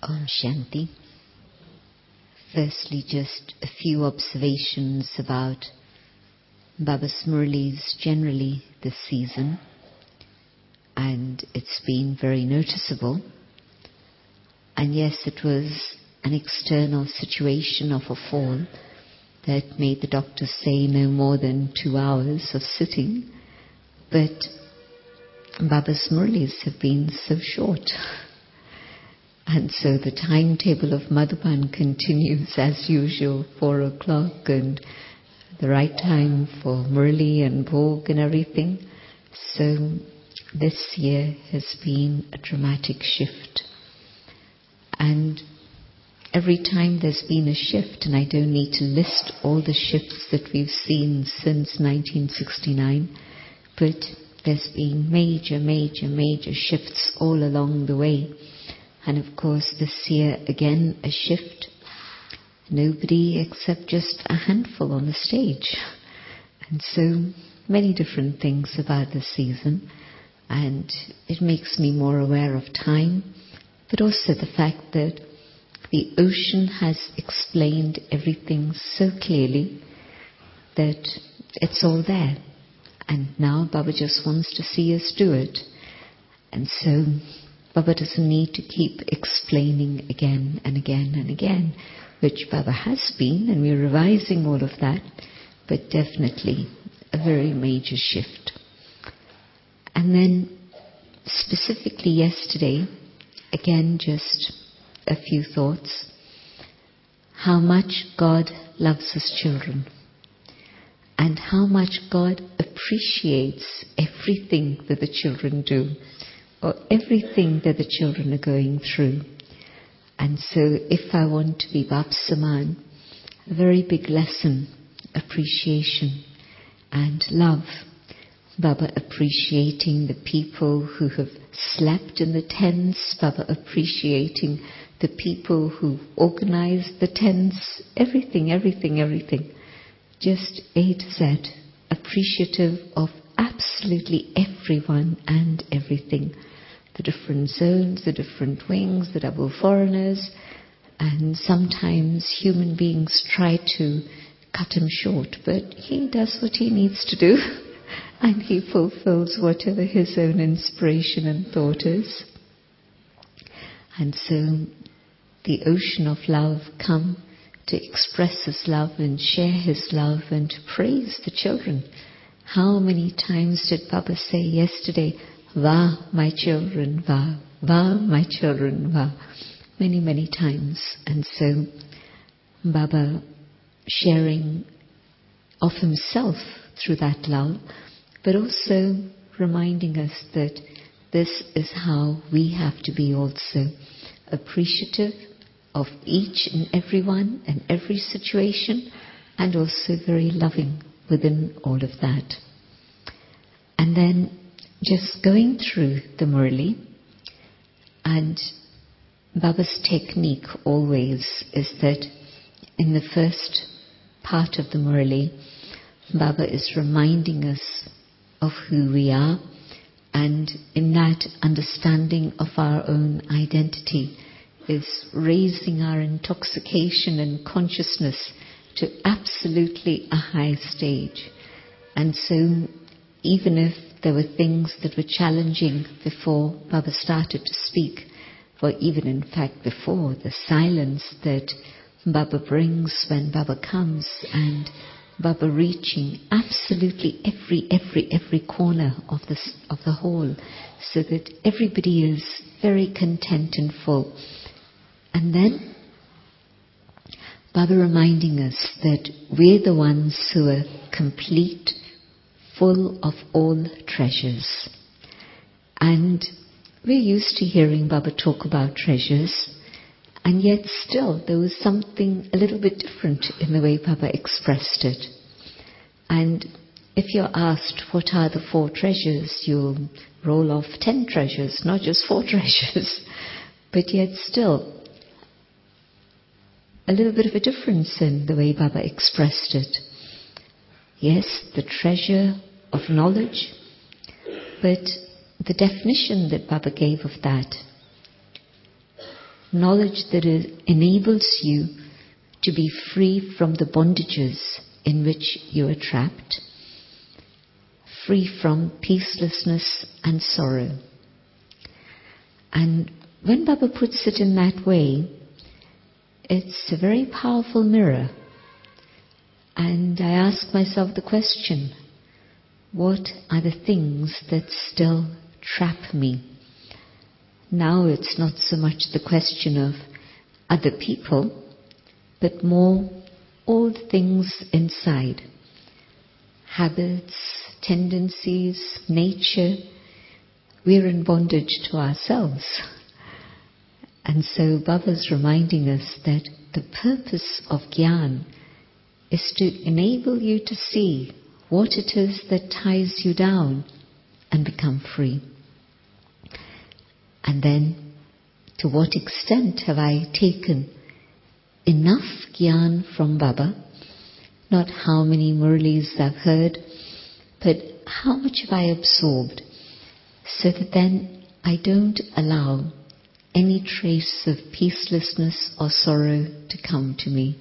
Om Shanti. Firstly, just a few observations about Baba's Murlis generally this season, and it's been very noticeable. And yes, it was an external situation of a fall that made the doctors say no more than 2 hours of sitting, but Baba's Murlis have been so short. And so the timetable of Madhuban continues as usual, 4 o'clock, and the right time for Murli and Bhog and everything. So this year has been a dramatic shift. And every time there's been a shift, and I don't need to list all the shifts that we've seen since 1969, but there's been major shifts all along the way. And of course this year again a shift. Nobody except just a handful on the stage. And so many different things about this season. And it makes me more aware of time, but also the fact that the ocean has explained everything so clearly that it's all there. And now Baba just wants to see us do it. And so Baba doesn't need to keep explaining again and again and again, which Baba has been, and we're revising all of that, but definitely a very major shift. And then specifically yesterday, again just a few thoughts. How much God loves His children, and how much God appreciates everything that the children do, or everything that the children are going through. And so if I want to be Bab Saman, a very big lesson, appreciation and love. Baba appreciating the people who have slept in the tents, Baba appreciating the people who organized the tents, everything. Just A to Z, appreciative of absolutely everyone and everything. The different zones, the different wings, the double foreigners, and sometimes human beings try to cut him short, but he does what he needs to do and he fulfills whatever his own inspiration and thought is. And so the ocean of love come to express his love and share his love and to praise the children. How many times did Baba say yesterday, "Va, my children, va, va, my children, va." Many times. And so Baba sharing of himself through that love, but also reminding us that this is how we have to be also, appreciative of each and everyone and every situation, and also very loving within all of that. And then just going through the Murli, and Baba's technique always is that in the first part of the Murli, Baba is reminding us of who we are, and in that understanding of our own identity is raising our intoxication and consciousness to absolutely a high stage. And so even if there were things that were challenging before Baba started to speak, or even in fact before, the silence that Baba brings when Baba comes, and Baba reaching absolutely every corner of the hall, so that everybody is very content and full. And then Baba reminding us that we're the ones who are complete, full of all treasures. And we're used to hearing Baba talk about treasures, and yet still there was something a little bit different in the way Baba expressed it. And if you're asked what are the 4 treasures, you'll roll off 10 treasures, not just 4 treasures. But yet still a little bit of a difference in the way Baba expressed it. Yes, the treasure of knowledge, but the definition that Baba gave of that knowledge that enables you to be free from the bondages in which you are trapped, free from peacelessness and sorrow. And when Baba puts it in that way, it's a very powerful mirror. And I ask myself the question, what are the things that still trap me? Now it's not so much the question of other people, but more all the things inside. Habits, tendencies, nature. We're in bondage to ourselves. And so Baba's reminding us that the purpose of Gyan is to enable you to see what it is that ties you down and become free. And then, to what extent have I taken enough Gyan from Baba? Not how many Murlis I've heard, but how much have I absorbed, so that then I don't allow any trace of peacelessness or sorrow to come to me.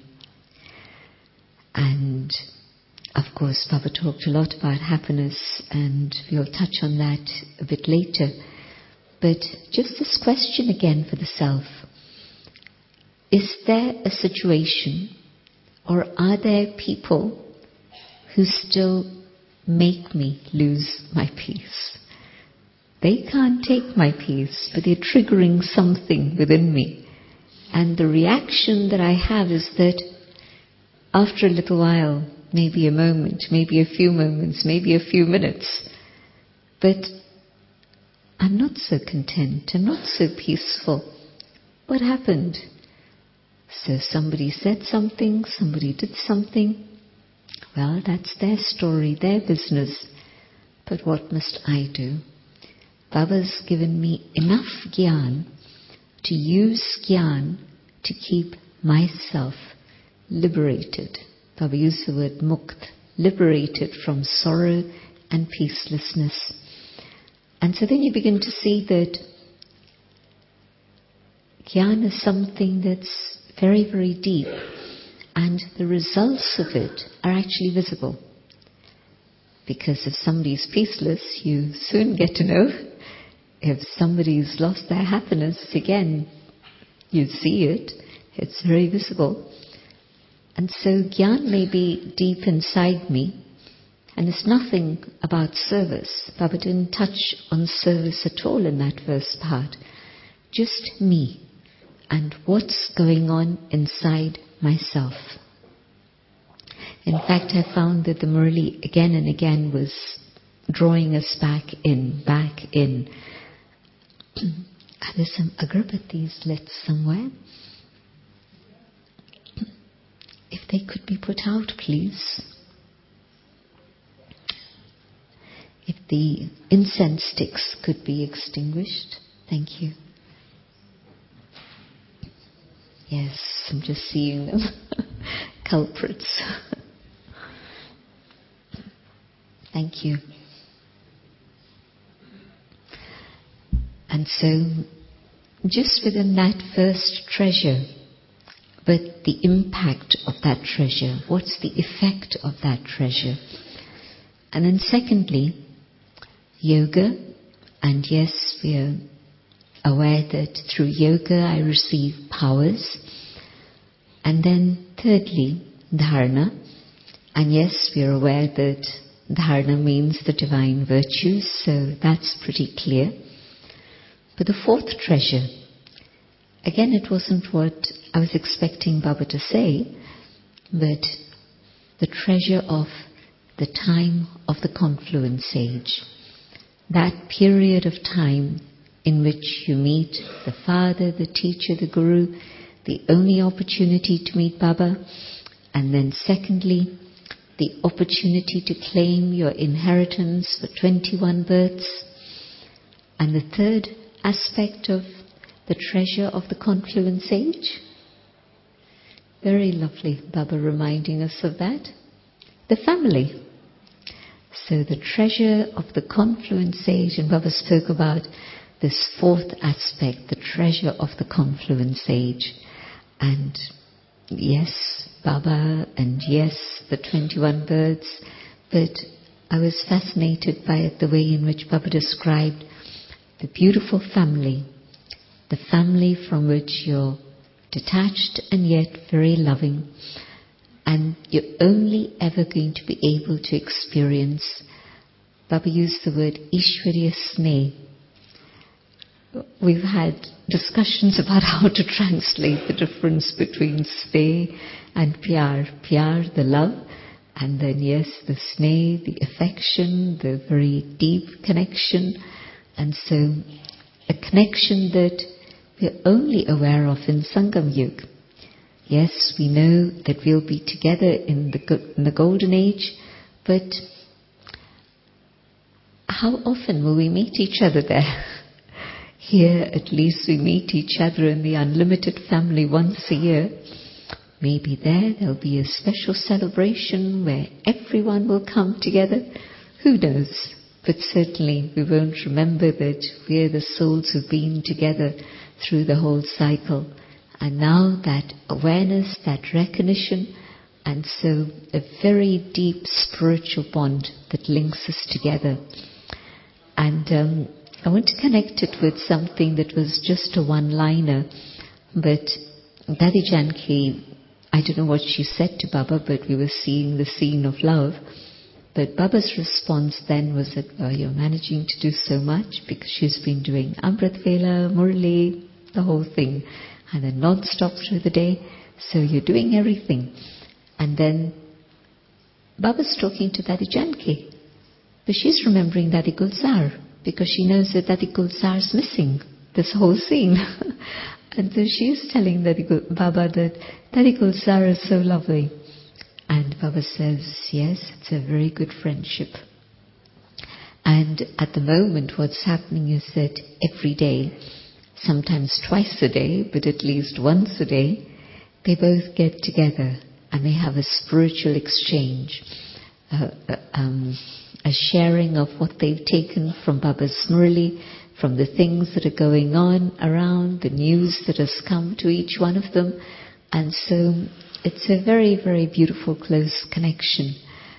And of course, Baba talked a lot about happiness, and we'll touch on that a bit later. But just this question again for the self. Is there a situation, or are there people who still make me lose my peace? They can't take my peace, but they're triggering something within me. And the reaction that I have is that after a little while, maybe a moment, maybe a few moments, maybe a few minutes, but I'm not so content, I'm not so peaceful. What happened? So somebody said something, somebody did something. Well, that's their story, their business. But what must I do? Baba's given me enough Gyan to use Gyan to keep myself liberated. Baba used the word mukt, liberated from sorrow and peacelessness. And so then you begin to see that Gyan is something that's very, very deep, and the results of it are actually visible. Because if somebody's peaceless, you soon get to know. If somebody's lost their happiness, again, you see it. It's very visible. And so Gyan may be deep inside me, and it's nothing about service. Baba didn't touch on service at all in that first part. Just me and what's going on inside myself. In fact, I found that the Murli again and again was drawing us back in, back in. There's some agarbattis lit somewhere. If they could be put out, please. If the incense sticks could be extinguished. Thank you. Yes, I'm just seeing them. Culprits. Thank you. And so, just within that first treasure, but the impact of that treasure, what's the effect of that treasure? And then secondly, yoga, and yes, we are aware that through yoga I receive powers. And then thirdly, dharana, and yes, we are aware that dharana means the divine virtues, so that's pretty clear. But the fourth treasure, again, it wasn't what I was expecting Baba to say, but the treasure of the time of the confluence age. That period of time in which you meet the Father, the Teacher, the Guru, the only opportunity to meet Baba, and then secondly, the opportunity to claim your inheritance for 21 births, and the third aspect of the treasure of the confluence age. Very lovely, Baba reminding us of that. The family. So the treasure of the confluence age, and Baba spoke about this fourth aspect, the treasure of the confluence age. And yes, Baba, and yes, the 21 birds, but I was fascinated by the way in which Baba described the beautiful family, the family from which you're detached and yet very loving, and you're only ever going to be able to experience, Baba used the word Ishwariya Sneh. We've had discussions about how to translate the difference between Sneh and Pyar. Pyar, the love, and then yes, the Sneh, the affection, the very deep connection. And so a connection that we're only aware of in Sangam Yuga. Yes, we know that we'll be together in the golden age, but how often will we meet each other there? Here, at least, we meet each other in the unlimited family once a year. Maybe there'll be a special celebration where everyone will come together. Who knows? But certainly we won't remember that we're the souls who've been together through the whole cycle. And now that awareness, that recognition, and so a very deep spiritual bond that links us together. And I want to connect it with something that was just a one-liner, but Dadi Janki, I don't know what she said to Baba, but we were seeing the scene of love. But Baba's response then was that, well, you're managing to do so much because she's been doing Amrit Vela, Murli, the whole thing, and then non-stop through the day, so you're doing everything. And then Baba's talking to Dadi Janki, but she's remembering Dadi Gulzar, because she knows that Dadi Gulzar's missing this whole scene. And so she's telling Baba that Dadi Gulzar is so lovely. And Baba says, yes, it's a very good friendship. And at the moment what's happening is that every day, sometimes twice a day, but at least once a day, they both get together and they have a spiritual exchange, a sharing of what they've taken from Baba's Murli, from the things that are going on around, the news that has come to each one of them. And so it's a very, very beautiful, close connection.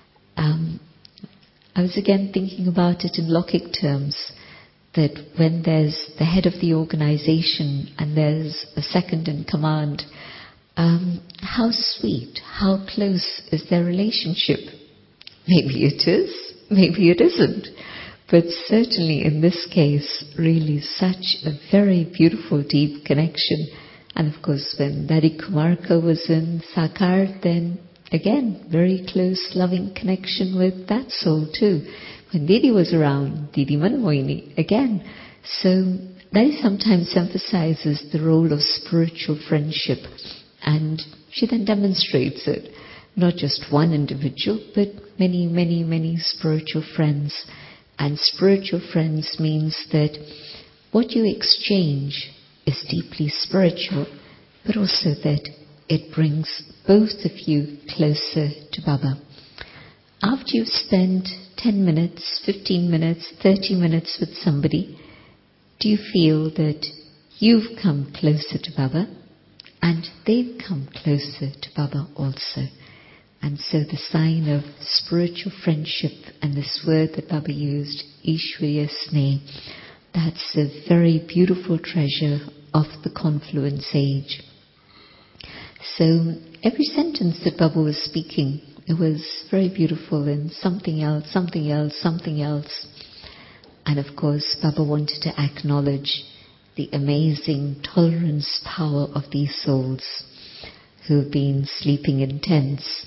I was again thinking about it in Lokik terms, that when there's the head of the organization and there's a second in command, how sweet, how close is their relationship? Maybe it is, maybe it isn't. But certainly in this case, really such a very beautiful, deep connection. And of course, when Dadi Kumarka was in Sakar, then again, very close, loving connection with that soul too. When Didi was around, Didi Manamoyini, again. So Dadi sometimes emphasizes the role of spiritual friendship. And she then demonstrates it. Not just one individual, but many, many, many spiritual friends. And spiritual friends means that what you exchange is deeply spiritual, but also that it brings both of you closer to Baba. After you've spent 10 minutes, 15 minutes, 30 minutes with somebody, do you feel that you've come closer to Baba and they've come closer to Baba also? And so the sign of spiritual friendship and this word that Baba used, Ishwariya Sneh, that's a very beautiful treasure of the confluence age. So every sentence that Baba was speaking, it was very beautiful, and something else, something else, something else. And of course, Baba wanted to acknowledge the amazing tolerance power of these souls who have been sleeping in tents.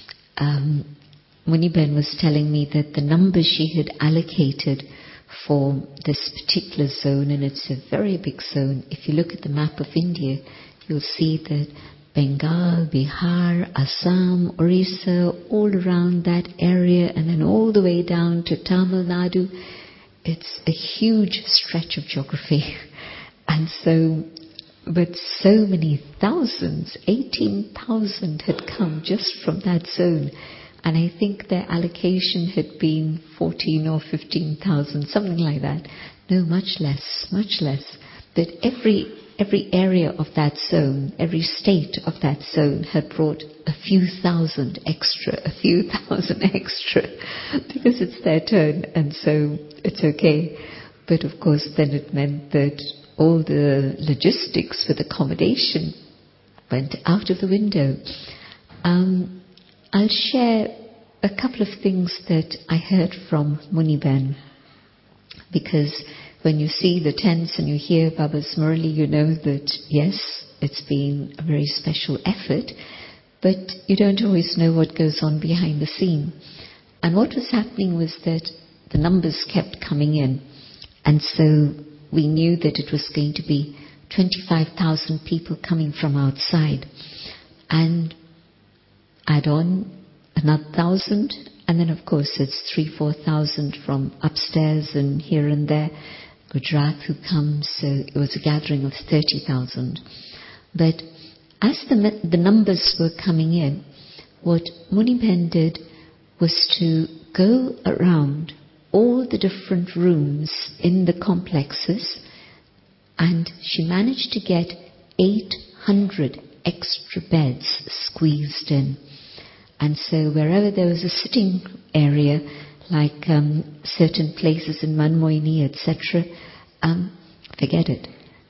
Muniben was telling me that the number she had allocated for this particular zone, and it's a very big zone. If you look at the map of India, you'll see that Bengal, Bihar, Assam, Orissa, all around that area, and then all the way down to Tamil Nadu. It's a huge stretch of geography. And so, but so many thousands, 18,000 had come just from that zone. And I think their allocation had been 14 or 15,000, something like that. No, much less. But every area of that zone, every state of that zone had brought a few thousand extra, because it's their turn, and so it's okay. But of course then it meant that all the logistics with accommodation went out of the window. I'll share a couple of things that I heard from Muniben, because when you see the tents and you hear Baba's Murli, you know that yes, it's been a very special effort, but you don't always know what goes on behind the scene. And what was happening was that the numbers kept coming in, and so we knew that it was going to be 25,000 people coming from outside, and add on another 1,000, and then of course it's 3,000-4,000 from upstairs and here and there, Gujarat who comes, so it was a gathering of 30,000. But as the numbers were coming in, what Muniben did was to go around all the different rooms in the complexes, and she managed to get 800 extra beds squeezed in. And so wherever there was a sitting area, like certain places in Manmohini, etc., forget it.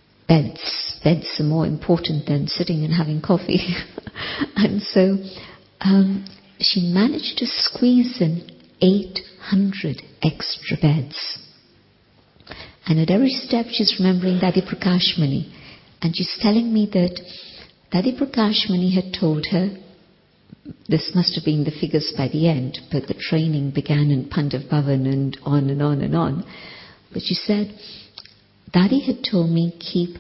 Beds are more important than sitting and having coffee. And so she managed to squeeze in 800 extra beds. And at every step she's remembering Dadi Prakashmani. And she's telling me that Dadi Prakashmani had told her, this must have been the figures by the end, but the training began in Pandav Bhavan and on and on and on. But she said, Dadi had told me keep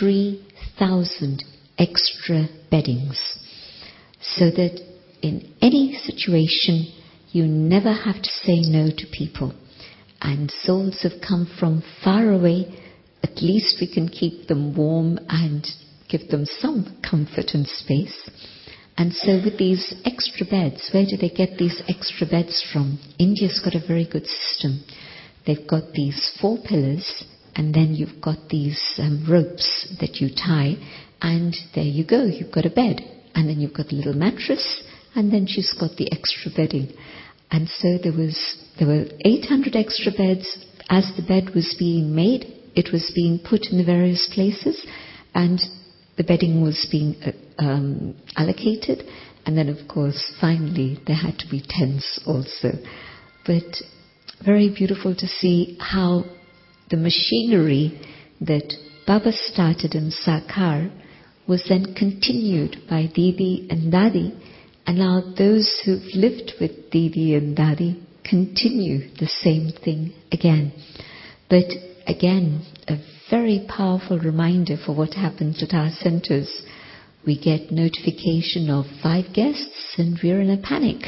3,000 extra beddings, so that in any situation you never have to say no to people. And souls have come from far away, at least we can keep them warm and give them some comfort and space. And so with these extra beds, where do they get these extra beds from? India's got a very good system. They've got these 4 pillars, and then you've got these ropes that you tie, and there you go, you've got a bed. And then you've got a little mattress, and then she's got the extra bedding. And so there were 800 extra beds. As the bed was being made, it was being put in the various places, and the bedding was being allocated, and then of course finally there had to be tents also. But very beautiful to see how the machinery that Baba started in Sakar was then continued by Didi and Dadi, and now those who've lived with Didi and Dadi continue the same thing again. But again, a very powerful reminder for what happens at our centres. We get notification of 5 guests and we're in a panic.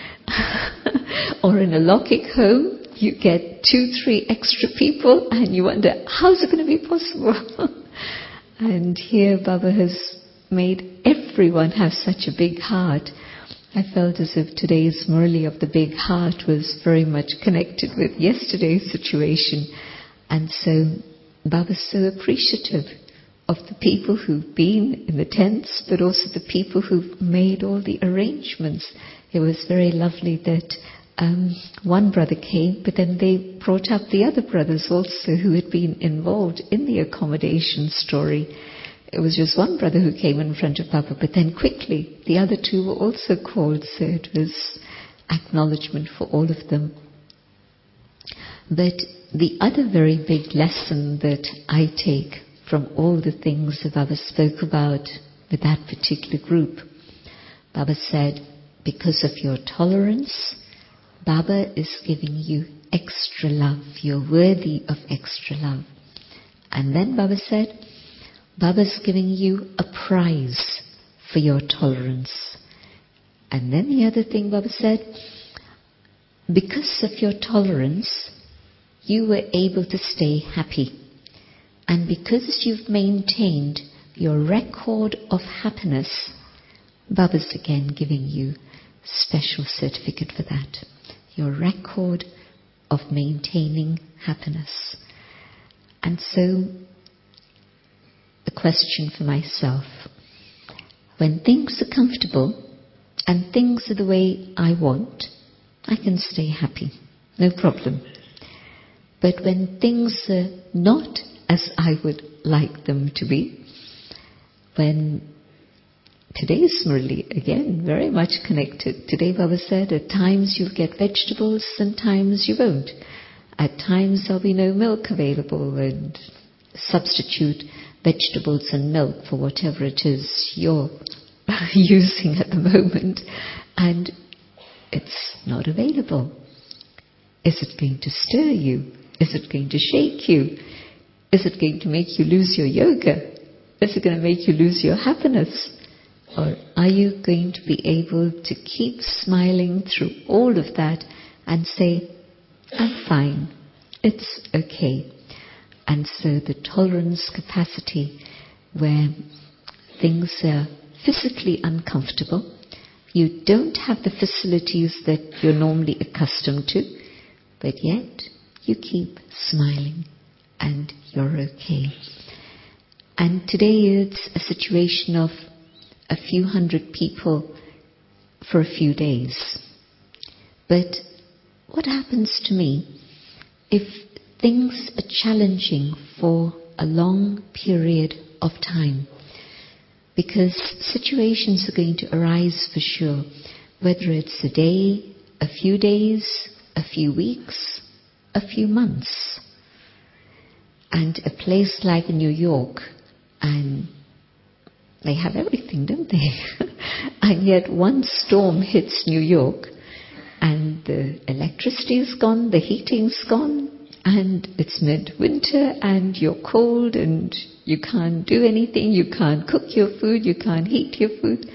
Or in a Lokik home, you get 2-3 extra people and you wonder, how's it going to be possible? And here Baba has made everyone have such a big heart. I felt as if today's Murli of the big heart was very much connected with yesterday's situation. And so Baba's so appreciative of the people who've been in the tents, but also the people who've made all the arrangements. It was very lovely that one brother came, but then they brought up the other brothers also who had been involved in the accommodation story. It was just one brother who came in front of Baba, but then quickly the other 2 were also called, so it was acknowledgement for all of them. But the other very big lesson that I take from all the things that Baba spoke about with that particular group, Baba said, because of your tolerance, Baba is giving you extra love. You're worthy of extra love. And then Baba said, Baba's giving you a prize for your tolerance. And then the other thing Baba said, because of your tolerance, you were able to stay happy. And because you've maintained your record of happiness, Baba's again giving you special certificate for that. Your record of maintaining happiness. And so, the question for myself, when things are comfortable and things are the way I want, I can stay happy, no problem. But when things are not as I would like them to be, when today's Murli, again, very much connected. Today Baba said, at times you'll get vegetables and times you won't. At times there'll be no milk available, and substitute vegetables and milk for whatever it is you're using at the moment, and it's not available. Is it going to stir you? Is it going to shake you? Is it going to make you lose your yoga? Is it going to make you lose your happiness? Or are you going to be able to keep smiling through all of that and say, I'm fine, it's okay. And so the tolerance capacity where things are physically uncomfortable, you don't have the facilities that you're normally accustomed to, but yet you keep smiling and you're okay. And today it's a situation of a few hundred people for a few days. But what happens to me if things are challenging for a long period of time? Because situations are going to arise for sure, whether it's a day, a few days, a few weeks, a few months. And a place like New York, and they have everything, don't they? And yet one storm hits New York and the electricity is gone, the heating's gone, and it's midwinter and you're cold and you can't do anything, you can't cook your food, you can't heat your food.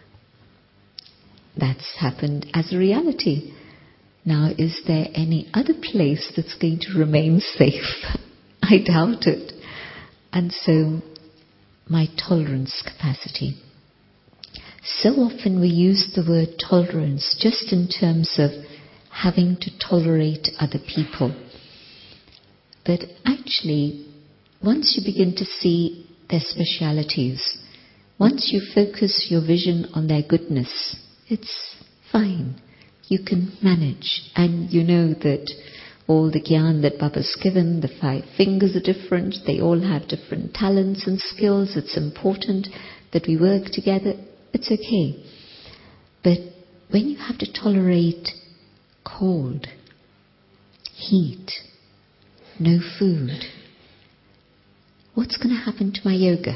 That's happened as a reality. Now, is there any other place that's going to remain safe? I doubt it. And so, my tolerance capacity. So often we use the word tolerance just in terms of having to tolerate other people. But actually, once you begin to see their specialities, once you focus your vision on their goodness, it's fine. You can manage, and you know that all the gyan that Baba's given, the 5 fingers are different, they all have different talents and skills, it's important that we work together, it's okay. But when you have to tolerate cold, heat, no food, what's going to happen to my yoga?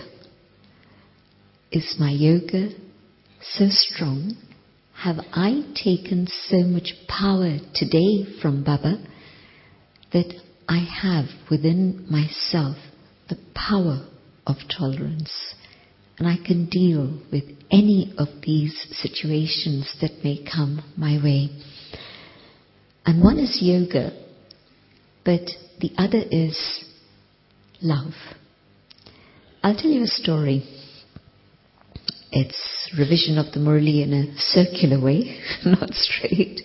Is my yoga so strong? Have I taken so much power today from Baba that I have within myself the power of tolerance, and I can deal with any of these situations that may come my way? And one is yoga, but the other is love. I'll tell you a story. It's revision of the Murli in a circular way, not straight.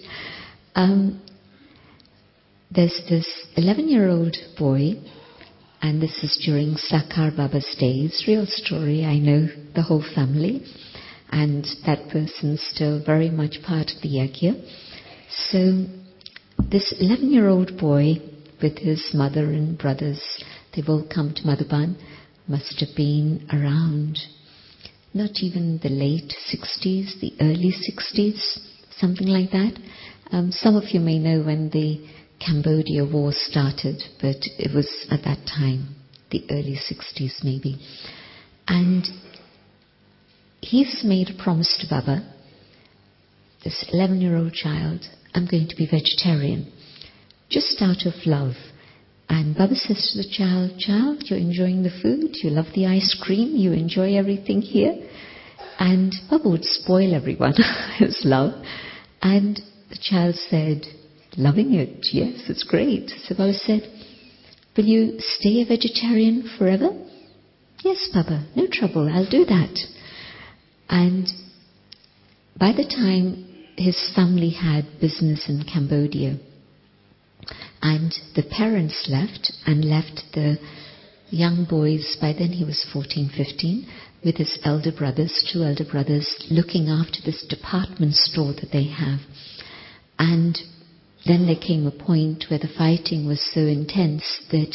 There's this 11-year-old boy, and this is during Sakar Baba's days. Real story, I know the whole family, and that person's still very much part of the yajna. So this 11-year-old boy with his mother and brothers, they've all come to Madhuban, must have been around not even the late 60s, the early 60s, something like that. Some of you may know when the Cambodia War started, but it was at that time, the early 60s maybe. And he's made a promise to Baba, this 11-year-old child, I'm going to be vegetarian, just out of love. And Baba says to the child, you're enjoying the food, you love the ice cream, you enjoy everything here. And Baba would spoil everyone, his love. And the child said, loving it, yes, it's great. So Baba said, will you stay a vegetarian forever? Yes, Baba, no trouble, I'll do that. And by the time his family had business in Cambodia. And the parents left the young boys, by then he was 14, 15, with his elder brothers, 2 elder brothers, looking after this department store that they have. And then there came a point where the fighting was so intense that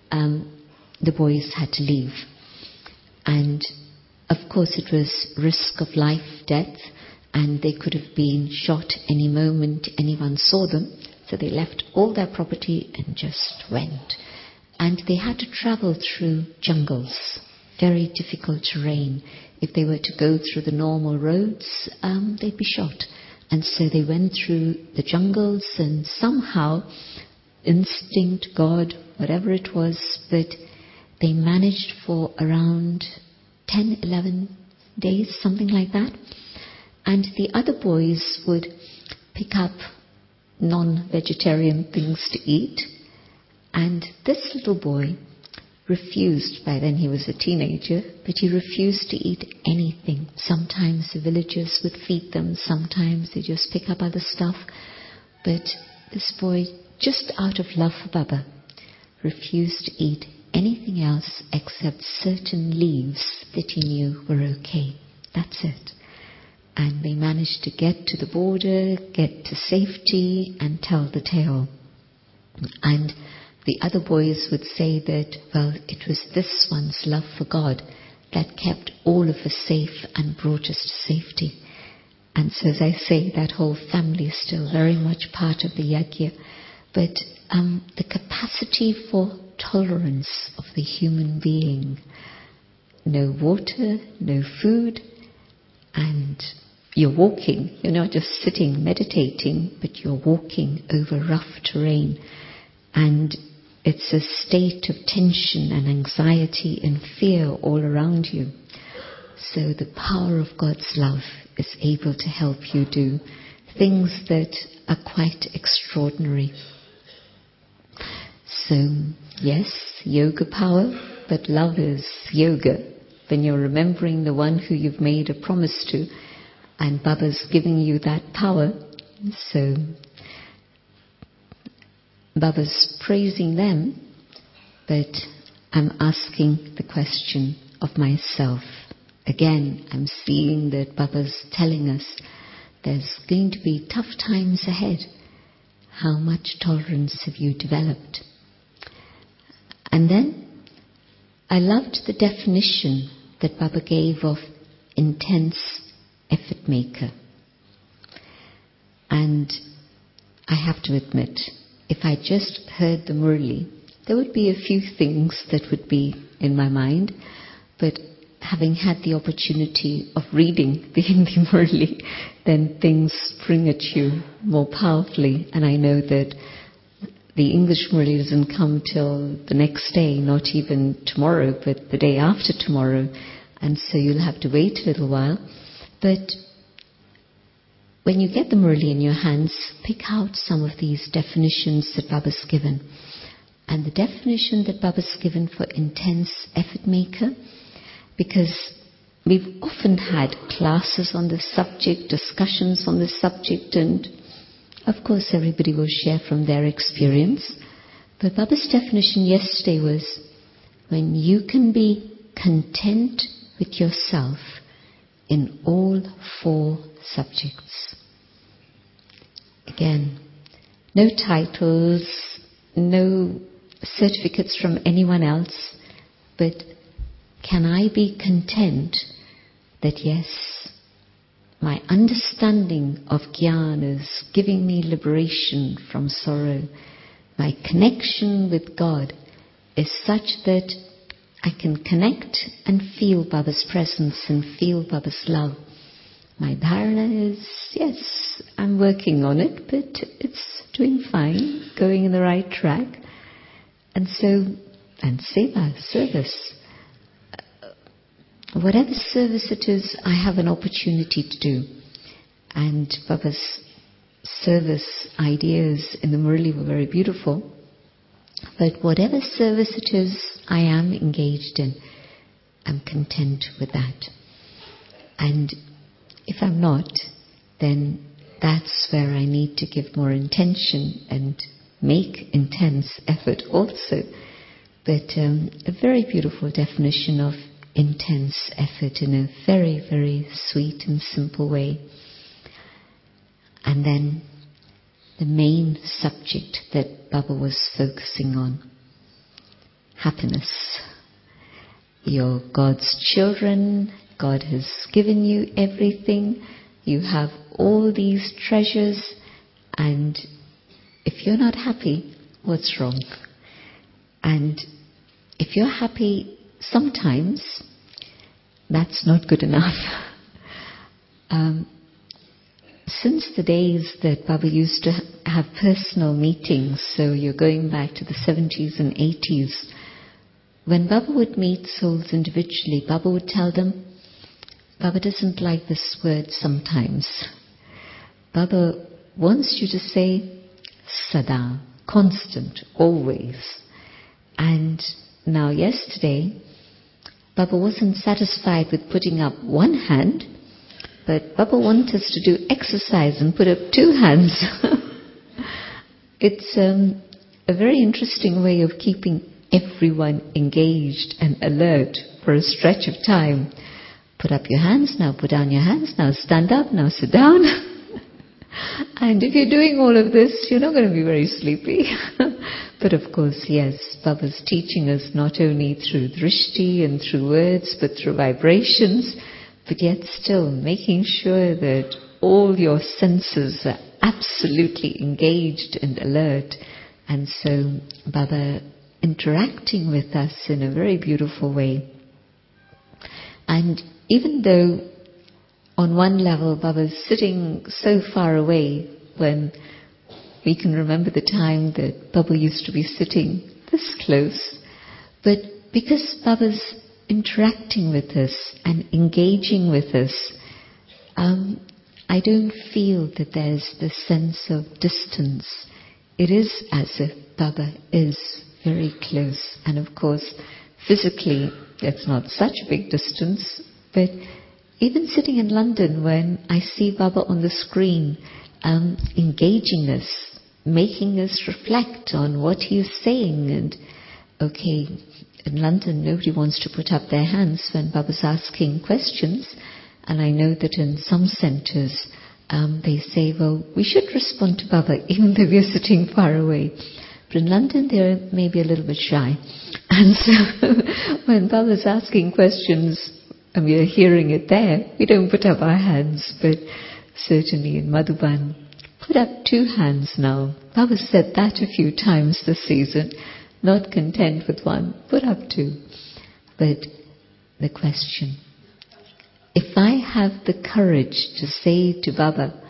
the boys had to leave. And of course it was risk of life, death, and they could have been shot any moment anyone saw them. So they left all their property and just went. And they had to travel through jungles, very difficult terrain. If they were to go through the normal roads, they'd be shot. And so they went through the jungles, and somehow, instinct, God, whatever it was, but they managed for around 10, 11 days, something like that. And the other boys would pick up non-vegetarian things to eat. And this little boy refused, by then he was a teenager, but he refused to eat anything. Sometimes the villagers would feed them, sometimes they just pick up other stuff. But this boy, just out of love for Baba, refused to eat anything else except certain leaves that he knew were okay. That's it. And they managed to get to the border, get to safety, and tell the tale. And the other boys would say that, well, it was this one's love for God that kept all of us safe and brought us to safety. And so, as I say, that whole family is still very much part of the yajna. But the capacity for tolerance of the human being, no water, no food, and you're walking. You're not just sitting meditating, but you're walking over rough terrain. And it's a state of tension and anxiety and fear all around you. So the power of God's love is able to help you do things that are quite extraordinary. So, yes, yoga power, but love is yoga. When you're remembering the one who you've made a promise to, and Baba's giving you that power, so Baba's praising them, but I'm asking the question of myself. Again, I'm seeing that Baba's telling us there's going to be tough times ahead. How much tolerance have you developed? And then I loved the definition that Baba gave of intense effort maker. And I have to admit, if I just heard the Murli, there would be a few things that would be in my mind, but having had the opportunity of reading the Hindi Murli, then things spring at you more powerfully. And I know that the English Murli doesn't come till the next day, not even tomorrow, but the day after tomorrow. And so you'll have to wait a little while. But when you get the Murli in your hands, pick out some of these definitions that Baba's given. And the definition that Baba's given for intense effort maker, because we've often had classes on this subject, discussions on this subject, and of course everybody will share from their experience. But Baba's definition yesterday was when you can be content with yourself in all 4 subjects. Again, no titles, no certificates from anyone else, but can I be content that yes, my understanding of Gyan is giving me liberation from sorrow. My connection with God is such that I can connect and feel Baba's presence and feel Baba's love. My dharana is, yes, I'm working on it, but it's doing fine, going in the right track. And so, and seva, service. Whatever service it is, I have an opportunity to do. And Baba's service ideas in the Murli were very beautiful. But whatever service it is I am engaged in, I'm content with that. And if I'm not, then that's where I need to give more intention and make intense effort also. But a very beautiful definition of intense effort in a very, very sweet and simple way. And then the main subject that Baba was focusing on, happiness. You're God's children. God has given you everything. You have all these treasures, and if you're not happy, what's wrong? And if you're happy sometimes, that's not good enough. Since the days that Baba used to have personal meetings, so you're going back to the 70s and 80s, when Baba would meet souls individually, Baba would tell them, Baba doesn't like this word sometimes. Baba wants you to say sada, constant, always. And now yesterday, Baba wasn't satisfied with putting up one hand, but Baba wants us to do exercise and put up two hands. It's a very interesting way of keeping everyone engaged and alert for a stretch of time. Put up your hands, now put down your hands, now stand up, now sit down. And if you're doing all of this, you're not going to be very sleepy. But of course, yes, Baba's teaching us not only through drishti and through words, but through vibrations, but yet still making sure that all your senses are absolutely engaged and alert. And so Baba interacting with us in a very beautiful way. And even though on one level Baba's sitting so far away, when we can remember the time that Baba used to be sitting this close, but because Baba's interacting with us and engaging with us, I don't feel that there's the sense of distance. It is as if Baba is very close. And of course, physically, it's not such a big distance, but even sitting in London, when I see Baba on the screen, engaging us, making us reflect on what he is saying. And okay, in London, nobody wants to put up their hands when Baba's asking questions. And I know that in some centres, they say, well, we should respond to Baba, even though we're sitting far away. But in London, they're maybe a little bit shy. And so when Baba's asking questions, and we are hearing it there, we don't put up our hands. But certainly in Madhuban, put up two hands now. Baba said that a few times this season. Not content with one, put up two. But the question, if I have the courage to say to Baba,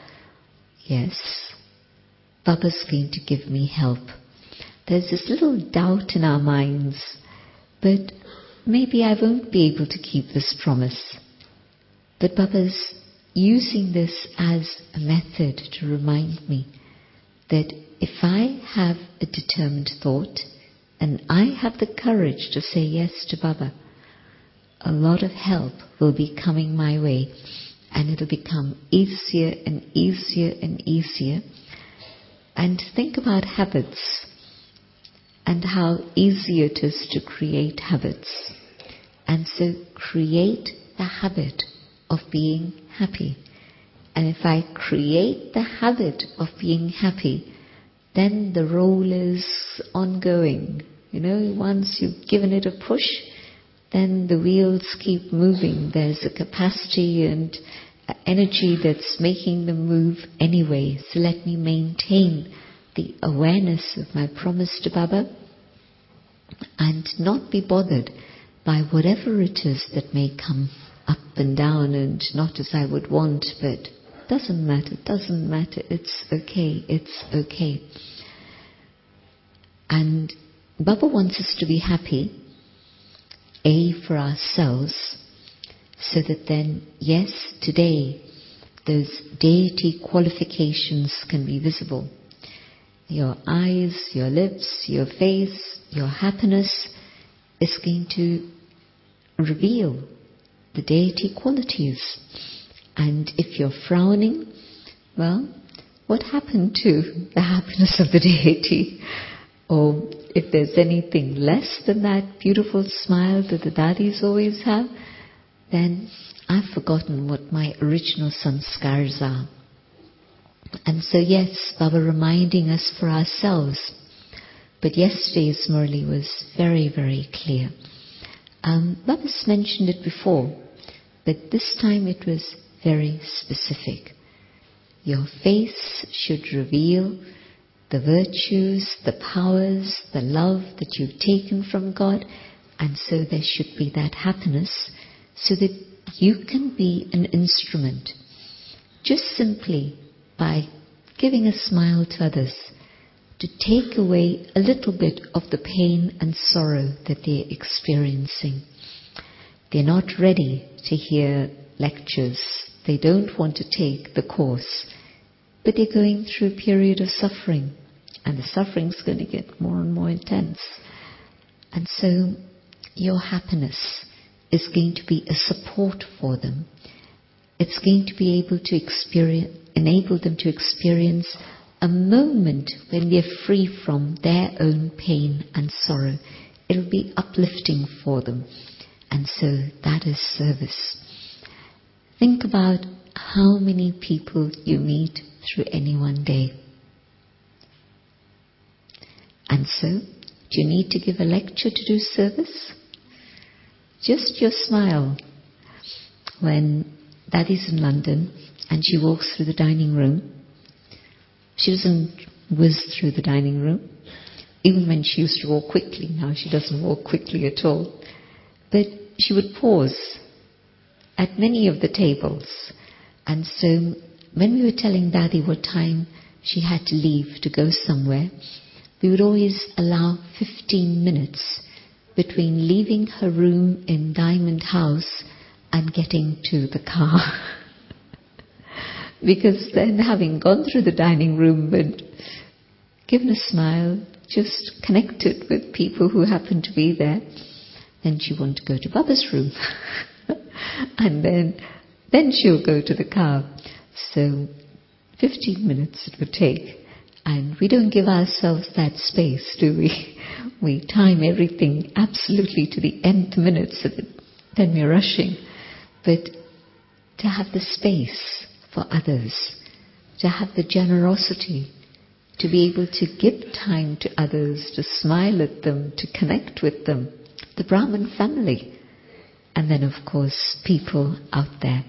yes, Baba's going to give me help. There's this little doubt in our minds, but maybe I won't be able to keep this promise. But Baba's using this as a method to remind me that if I have a determined thought and I have the courage to say yes to Baba, a lot of help will be coming my way, and it'll become easier and easier and easier. And think about habits and how easy it is to create habits. And so create the habit of being happy. And if I create the habit of being happy, then the role is ongoing. You know, once you've given it a push, then the wheels keep moving. There's a capacity and energy that's making them move anyway. So let me maintain the awareness of my promise to Baba and not be bothered by whatever it is that may come up and down and not as I would want, but doesn't matter, it's okay. And Baba wants us to be happy, for ourselves, so that then, yes, today, those deity qualifications can be visible. Your eyes, your lips, your face, your happiness is going to reveal the deity qualities. And if you're frowning, well, what happened to the happiness of the deity? Or if there's anything less than that beautiful smile that the dadis always have, then I've forgotten what my original sanskars are. And so yes, Baba reminding us for ourselves. But yesterday's Murli was very, very clear. Baba's mentioned it before, but this time it was very specific. Your face should reveal the virtues, the powers, the love that you've taken from God, and so there should be that happiness, so that you can be an instrument, just simply by giving a smile to others, to take away a little bit of the pain and sorrow that they're experiencing. They're not ready to hear lectures. They don't want to take the course. But they're going through a period of suffering. And the suffering's going to get more and more intense. And so your happiness is going to be a support for them. It's going to be able to enable them to experience a moment when they're free from their own pain and sorrow. It'll be uplifting for them. And so that is service. Think about how many people you meet through any one day. And so, do you need to give a lecture to do service? Just your smile. When Daddy's in London and she walks through the dining room, she doesn't whiz through the dining room. Even when she used to walk quickly, now she doesn't walk quickly at all. But she would pause at many of the tables. And so when we were telling Daddy what time she had to leave to go somewhere, we would always allow 15 minutes between leaving her room in Diamond House and getting to the car. Because then, having gone through the dining room and given a smile, just connected with people who happened to be there, then she wanted to go to Baba's room. And then she'll go to the car. So 15 minutes it would take. And we don't give ourselves that space, do we? We time everything absolutely to the nth minute, so that then we're rushing. But to have the space for others, to have the generosity, to be able to give time to others, to smile at them, to connect with them, the Brahmin family, and then of course people out there.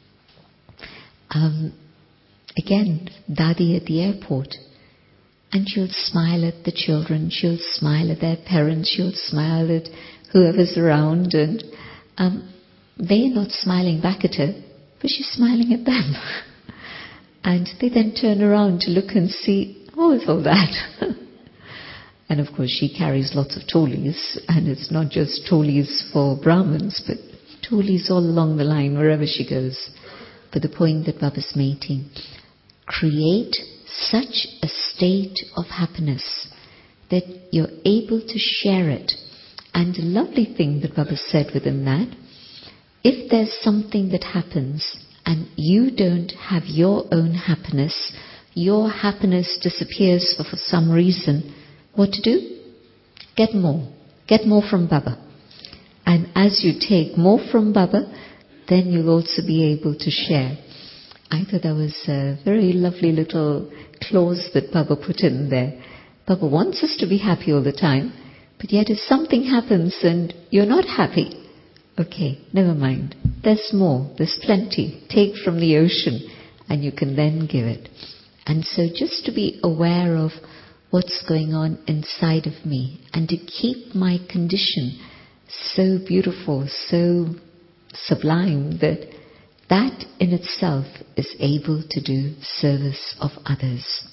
Again, Dadi at the airport, and she'll smile at the children, she'll smile at their parents, she'll smile at whoever's around, and they're not smiling back at her, but she's smiling at them. And they then turn around to look and see, oh, it's all that. And of course she carries lots of tolis, and it's not just tolis for Brahmins, but tolis all along the line, wherever she goes. But the point that Baba's making, create such a state of happiness that you're able to share it. And the lovely thing that Baba said within that, if there's something that happens and you don't have your own happiness, your happiness disappears for some reason, what to do? Get more. Get more from Baba. And as you take more from Baba, then you'll also be able to share. I thought that was a very lovely little clause that Baba put in there. Baba wants us to be happy all the time, but yet if something happens and you're not happy, okay, never mind. There's more. There's plenty. Take from the ocean and you can then give it. And so just to be aware of what's going on inside of me and to keep my condition so beautiful, so sublime that in itself is able to do service of others.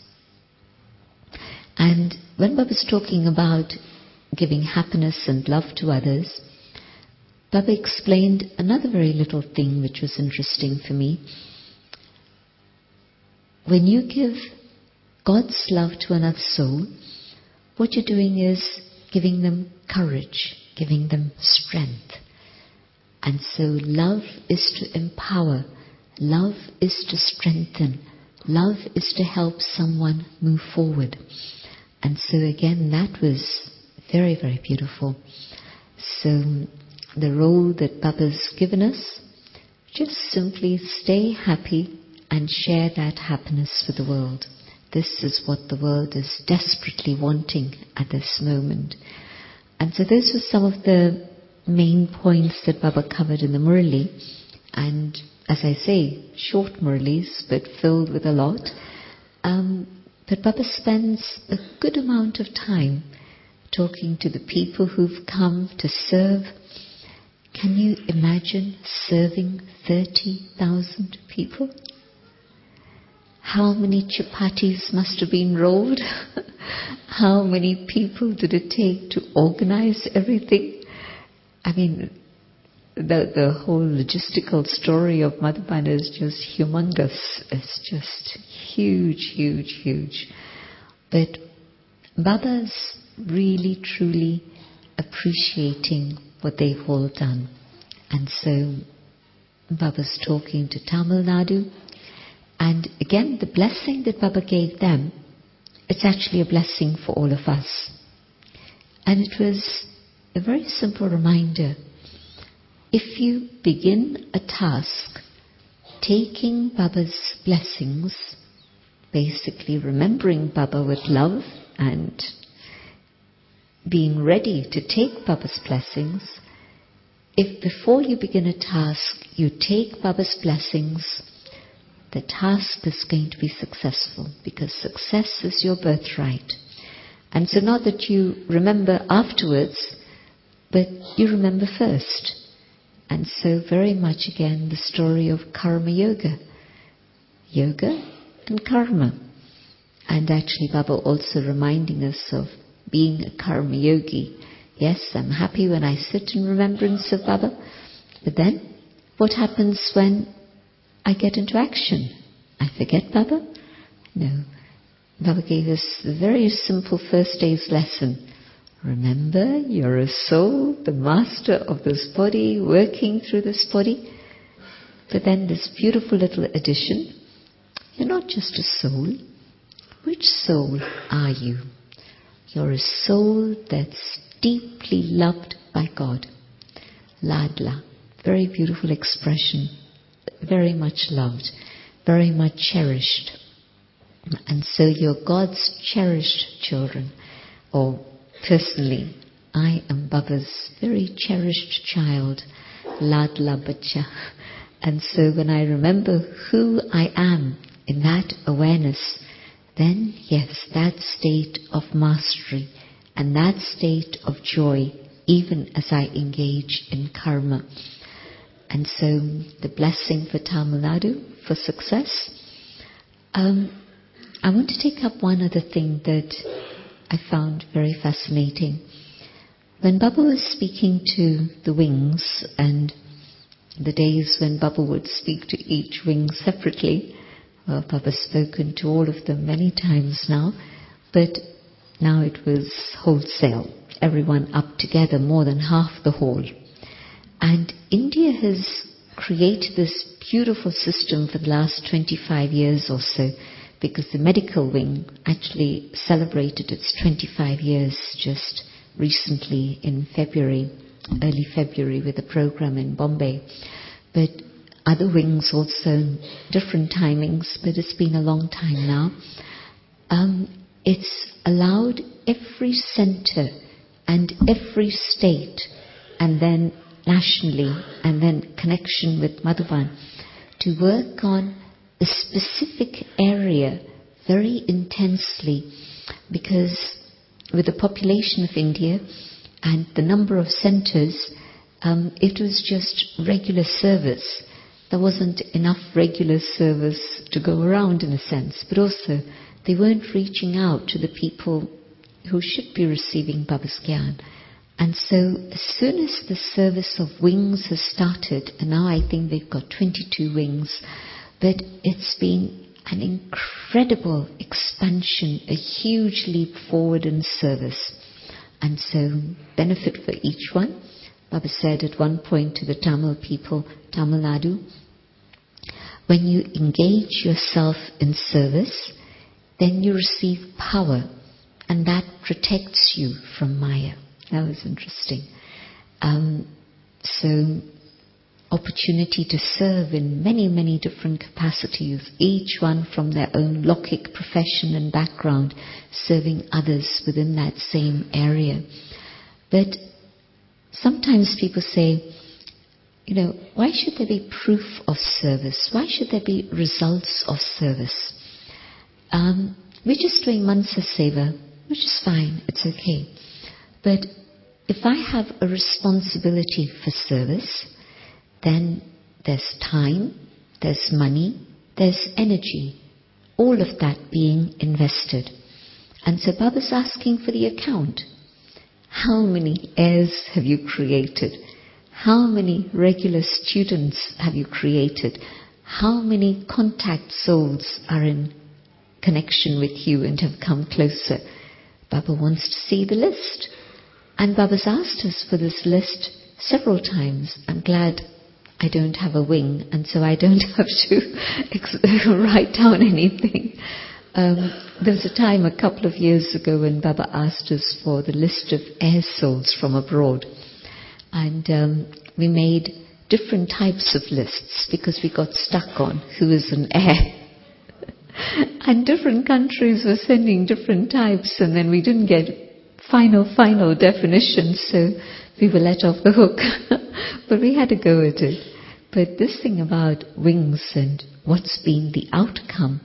And when Baba's talking about giving happiness and love to others, Baba explained another very little thing which was interesting for me. When you give God's love to another soul, what you're doing is giving them courage, giving them strength. And so love is to empower, love is to strengthen, love is to help someone move forward. And so again, that was very, very beautiful. So the role that Baba's given us, just simply stay happy and share that happiness with the world. This is what the world is desperately wanting at this moment. And so those were some of the main points that Baba covered in the Murli. And as I say, short Murlis, but filled with a lot. But Baba spends a good amount of time talking to the people who've come to serve. Can you imagine serving 30,000 people? How many chapatis must have been rolled? How many people did it take to organize everything? I mean, the whole logistical story of Madhubana is just humongous. It's just huge, huge, huge. But Baba's really, truly appreciating what they've all done. And so Baba's talking to Tamil Nadu. And again, the blessing that Baba gave them, it's actually a blessing for all of us. And it was a very simple reminder. If you begin a task taking Baba's blessings, basically remembering Baba with love and being ready to take Baba's blessings, if before you begin a task you take Baba's blessings, the task is going to be successful, because success is your birthright. And so not that you remember afterwards, but you remember first. And so very much again the story of Karma Yoga. Yoga and Karma. And actually Baba also reminding us of being a Karma Yogi. Yes, I'm happy when I sit in remembrance of Baba. But then, what happens when I get into action? I forget Baba? No. Baba gave us a very simple first day's lesson. Remember, you're a soul, the master of this body, working through this body. But then this beautiful little addition, you're not just a soul. Which soul are you? You're a soul that's deeply loved by God. Ladla, very beautiful expression, very much loved, very much cherished. And so you're God's cherished children. Or personally, I am Baba's very cherished child, Ladla Bacha. And so when I remember who I am in that awareness, then yes, that state of mastery and that state of joy, even as I engage in karma. And so the blessing for Tamil Nadu, for success. I want to take up one other thing that I found very fascinating. When Baba was speaking to the wings, and the days when Baba would speak to each wing separately, well, Baba's spoken to all of them many times now, but now it was wholesale, everyone up together, more than half the hall. And India has created this beautiful system for the last 25 years or so, because the medical wing actually celebrated its 25 years just recently in February, early February, with a program in Bombay. But other wings also, different timings, but it's been a long time now. It's allowed every center and every state, and then nationally, and then connection with Madhuban, to work on a specific area very intensely, because with the population of India and the number of centers, it was just regular service. There wasn't enough regular service to go around, in a sense, but also they weren't reaching out to the people who should be receiving Baba's Gyan. And so as soon as the service of wings has started, and now I think they've got 22 wings, but it's been an incredible expansion, a huge leap forward in service. And so benefit for each one. Baba said at one point to the Tamil people, Tamil Nadu, when you engage yourself in service, then you receive power, and that protects you from Maya. That was interesting. So, opportunity to serve in many, many different capacities, each one from their own Lokik profession and background, serving others within that same area. But sometimes people say, why should there be proof of service? Why should there be results of service? We're just doing Mansa Seva, which is fine, it's okay. But if I have a responsibility for service, then there's time, there's money, there's energy, all of that being invested. And so Baba's asking for the account. How many heirs have you created? How many regular students have you created? How many contact souls are in connection with you and have come closer? Baba wants to see the list. And Baba's asked us for this list several times. I'm glad I don't have a wing, and so I don't have to write down anything. There was a time a couple of years ago when Baba asked us for the list of air souls from abroad. And we made different types of lists because we got stuck on who is an heir. And different countries were sending different types, and then we didn't get final definitions, so we were let off the hook. But we had to go at it. But this thing about wings and what's been the outcome,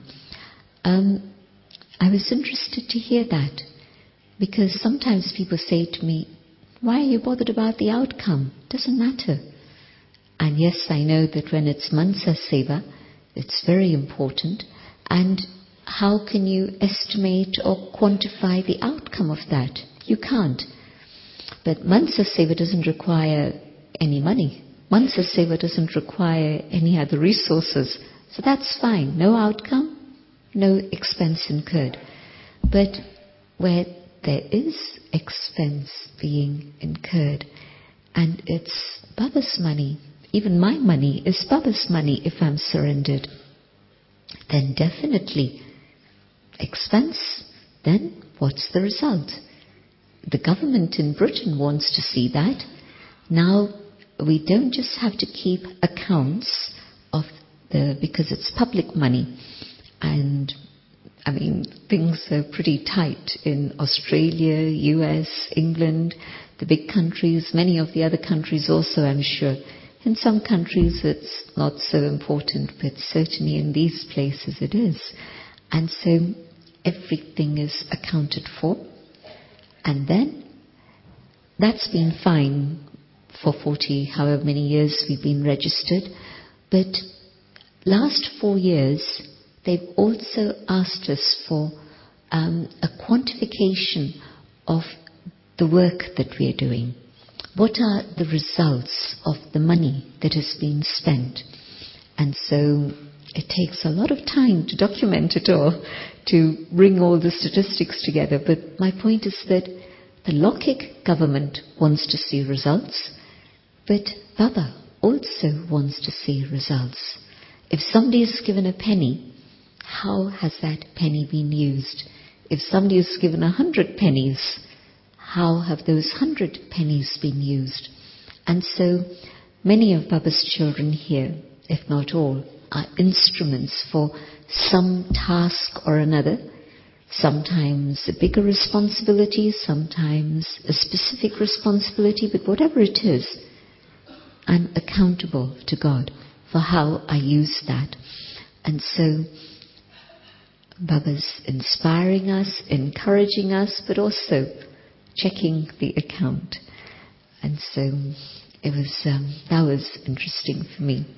I was interested to hear that, because sometimes people say to me, why are you bothered about the outcome? Doesn't matter. And yes, I know that when it's Mansa Seva, it's very important. And how can you estimate or quantify the outcome of that? You can't. But Mansa Seva doesn't require any money. Mansa Seva doesn't require any other resources. So that's fine. No outcome, no expense incurred. But where there is expense being incurred, and it's Baba's money, even my money is Baba's money if I'm surrendered, then definitely expense, then what's the result? The government in Britain wants to see that. Now, we don't just have to keep accounts of because it's public money. And, things are pretty tight in Australia, US, England, the big countries, many of the other countries also, I'm sure. In some countries it's not so important, but certainly in these places it is. And so everything is accounted for. And then that's been fine for 40, however many years we've been registered. But last 4 years, they've also asked us for a quantification of the work that we're doing. What are the results of the money that has been spent? And so it takes a lot of time to document it all, to bring all the statistics together. But my point is that the Lokik government wants to see results, but Baba also wants to see results. If somebody is given a penny, how has that penny been used? If somebody is given 100 pennies, how have those 100 pennies been used? And so many of Baba's children here, if not all, are instruments for some task or another. Sometimes a bigger responsibility, sometimes a specific responsibility, but whatever it is, I'm accountable to God for how I use that. And so Baba's inspiring us, encouraging us, but also checking the account. And so it was that was interesting for me.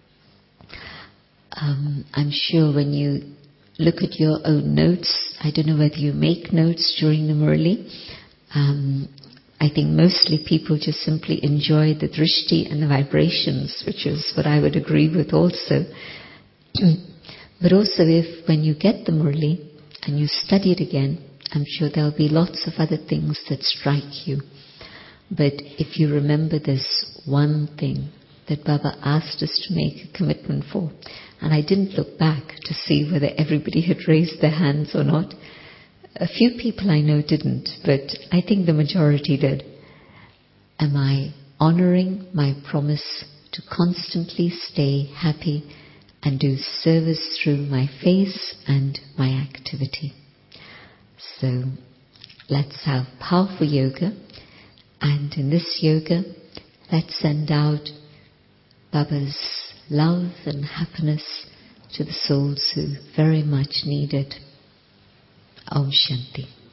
I'm sure when you look at your own notes, I don't know whether you make notes during the Murli. I think mostly people just simply enjoy the drishti and the vibrations, which is what I would agree with also. But also if when you get the Murli and you study it again, I'm sure there'll be lots of other things that strike you. But if you remember this one thing, that Baba asked us to make a commitment for. And I didn't look back to see whether everybody had raised their hands or not. A few people I know didn't, but I think the majority did. Am I honoring my promise to constantly stay happy and do service through my face and my activity? So let's have powerful yoga, and in this yoga let's send out Baba's love and happiness to the souls who very much need it. Om Shanti.